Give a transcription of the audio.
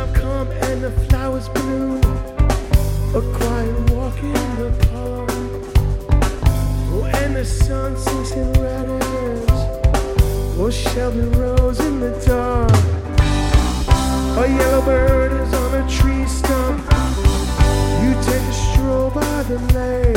come and the flowers bloom, a quiet walk in the park. Oh, and the sun sinks in letters, oh, Shelby Rose in the dark. A yellow bird is on a tree stump. You take a stroll by the lake.